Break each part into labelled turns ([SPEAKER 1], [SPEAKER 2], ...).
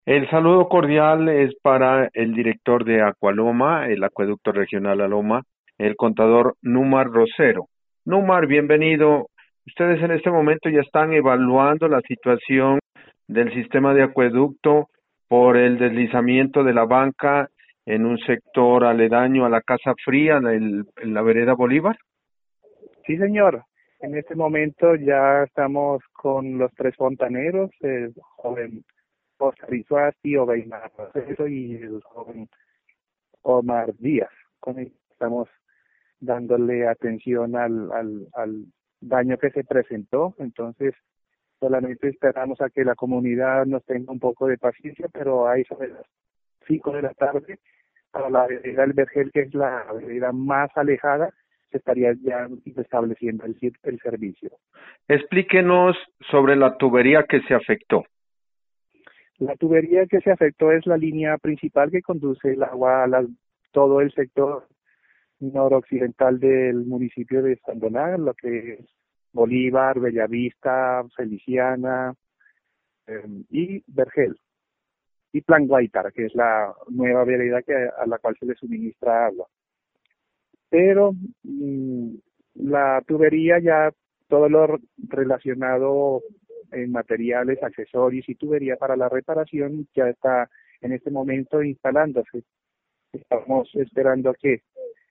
[SPEAKER 1] El saludo cordial es para el director de Acualoma, el Acueducto Regional Aloma, el contador Númar Rosero. Númar, bienvenido. Ustedes en este momento ya están evaluando la situación del sistema de acueducto por el deslizamiento de la banca en un sector aledaño a la Casa Fría, en la vereda Bolívar.
[SPEAKER 2] Sí, señor. En este momento ya estamos con los tres fontaneros, el joven Oscar Izuasti, Oveimar Rosero y el joven Omar Díaz. Con ellos estamos dándole atención al daño que se presentó. Entonces, solamente esperamos a que la comunidad nos tenga un poco de paciencia, pero ahí sobre las 5 de la tarde, para la vereda del Vergel, que es la vereda más alejada, se estaría ya estableciendo el servicio.
[SPEAKER 1] Explíquenos sobre la tubería que se afectó.
[SPEAKER 2] La tubería que se afectó es la línea principal que conduce el agua todo el sector noroccidental del municipio de Sandoná, lo que es Bolívar, Bellavista, Feliciana y Vergel, y Plan Guaitara, que es la nueva vereda a la cual se le suministra agua. Pero la tubería ya, todo lo relacionado en materiales, accesorios y tubería para la reparación ya está en este momento instalándose. Estamos esperando a que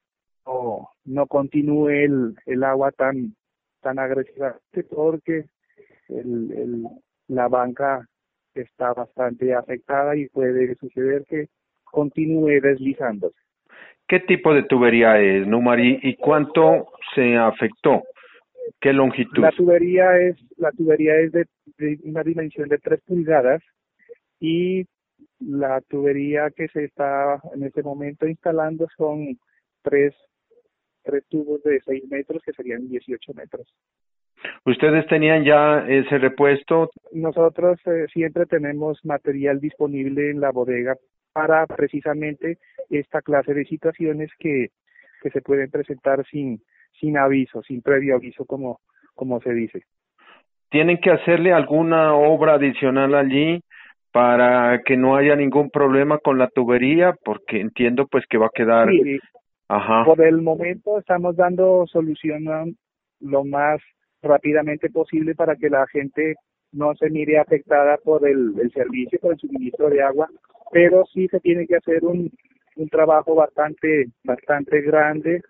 [SPEAKER 2] no continúe el agua tan agresiva, porque el, el, la banca está bastante afectada y puede suceder que continúe deslizándose.
[SPEAKER 1] ¿Qué tipo de tubería es, Númar, y cuánto se afectó? ¿Qué longitud?
[SPEAKER 2] La tubería es de una dimensión de 3 pulgadas y la tubería que se está en este momento instalando son tres, tres tubos de 6 metros, que serían 18 metros.
[SPEAKER 1] ¿Ustedes tenían ya ese repuesto?
[SPEAKER 2] Nosotros siempre tenemos material disponible en la bodega para precisamente esta clase de situaciones que se pueden presentar sin aviso, sin previo aviso, como se dice.
[SPEAKER 1] ¿Tienen que hacerle alguna obra adicional allí para que no haya ningún problema con la tubería? Porque entiendo pues que va a quedar.
[SPEAKER 2] Sí,
[SPEAKER 1] Ajá.
[SPEAKER 2] por el momento estamos dando solución lo más rápidamente posible para que la gente no se mire afectada por el servicio, por el suministro de agua, pero sí se tiene que hacer un trabajo bastante grande.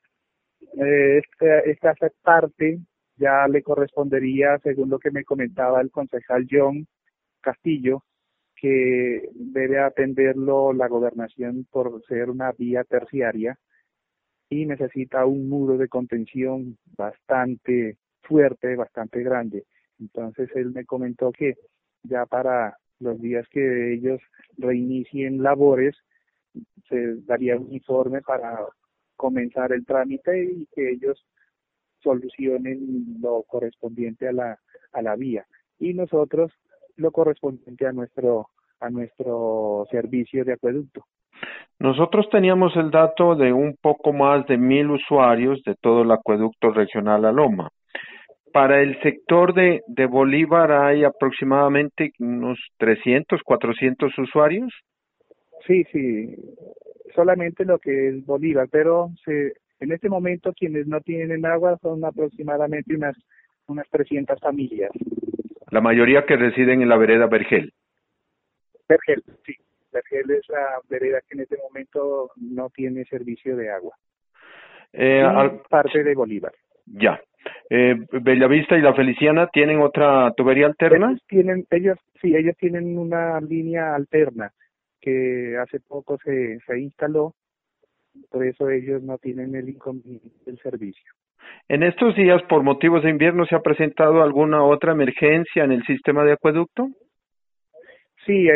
[SPEAKER 2] Esta parte ya le correspondería, según lo que me comentaba el concejal John Castillo, que debe atenderlo la gobernación por ser una vía terciaria y necesita un muro de contención bastante fuerte, bastante grande. Entonces él me comentó que ya para los días que ellos reinicien labores, se daría un informe para comenzar el trámite y que ellos solucionen lo correspondiente a la vía. Y nosotros lo correspondiente a nuestro servicio de acueducto.
[SPEAKER 1] Nosotros teníamos el dato de un poco más de 1,000 usuarios de todo el acueducto regional Aloma. Para el sector de Bolívar hay aproximadamente unos 300, 400 usuarios.
[SPEAKER 2] Sí, sí, solamente lo que es Bolívar, pero en este momento quienes no tienen agua son aproximadamente unas 300 familias.
[SPEAKER 1] La mayoría que residen en la vereda Vergel.
[SPEAKER 2] Vergel, sí, Vergel es la vereda que en este momento no tiene servicio de agua. Y parte de Bolívar.
[SPEAKER 1] Ya. Bellavista y La Feliciana tienen otra tubería alterna.
[SPEAKER 2] Ellos tienen una línea alterna que hace poco se instaló, por eso ellos no tienen el inconveniente del servicio.
[SPEAKER 1] En estos días, por motivos de invierno, ¿se ha presentado alguna otra emergencia en el sistema de acueducto?
[SPEAKER 2] Sí,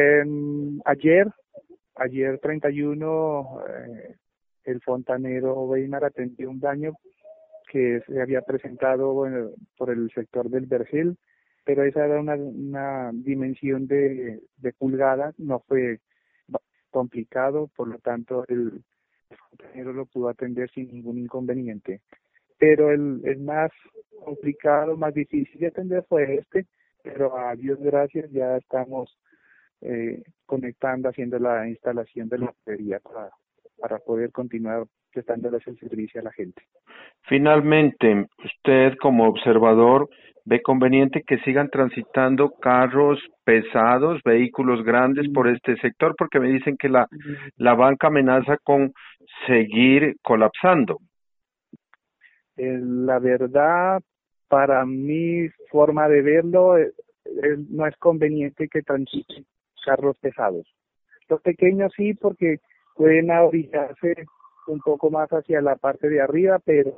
[SPEAKER 2] ayer 31, el fontanero Weimar atendió un daño que se había presentado, bueno, por el sector del Vergel, pero esa era una dimensión de pulgadas, no fue complicado, por lo tanto el fontanero lo pudo atender sin ningún inconveniente. Pero el más complicado, más difícil de atender fue pero a Dios gracias ya estamos conectando, haciendo la instalación de la tubería para poder continuar prestándoles el servicio a la gente.
[SPEAKER 1] Finalmente, usted como observador ve conveniente que sigan transitando carros pesados, vehículos grandes por este sector, porque me dicen que la banca amenaza con seguir colapsando.
[SPEAKER 2] La verdad, para mi forma de verlo, no es conveniente que transiten carros pesados. Los pequeños sí, porque pueden orillarse un poco más hacia la parte de arriba,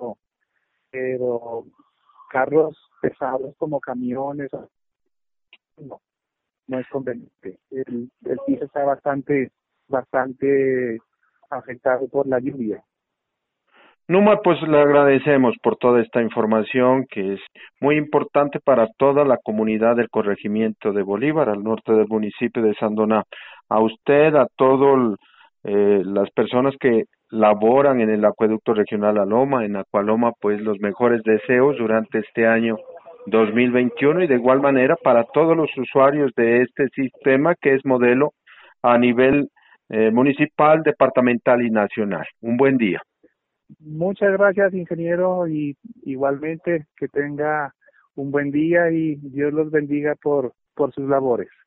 [SPEAKER 2] pero carros pesados como camiones, no, no es conveniente. El piso está bastante afectado por la lluvia.
[SPEAKER 1] Numa, pues le agradecemos por toda esta información que es muy importante para toda la comunidad del corregimiento de Bolívar, al norte del municipio de Sandoná. A usted, a todas las personas que laboran en el acueducto regional Aloma, en Acualoma, pues los mejores deseos durante este año 2021 y de igual manera para todos los usuarios de este sistema que es modelo a nivel municipal, departamental y nacional. Un buen día.
[SPEAKER 2] Muchas gracias, ingeniero, y igualmente que tenga un buen día y Dios los bendiga por sus labores.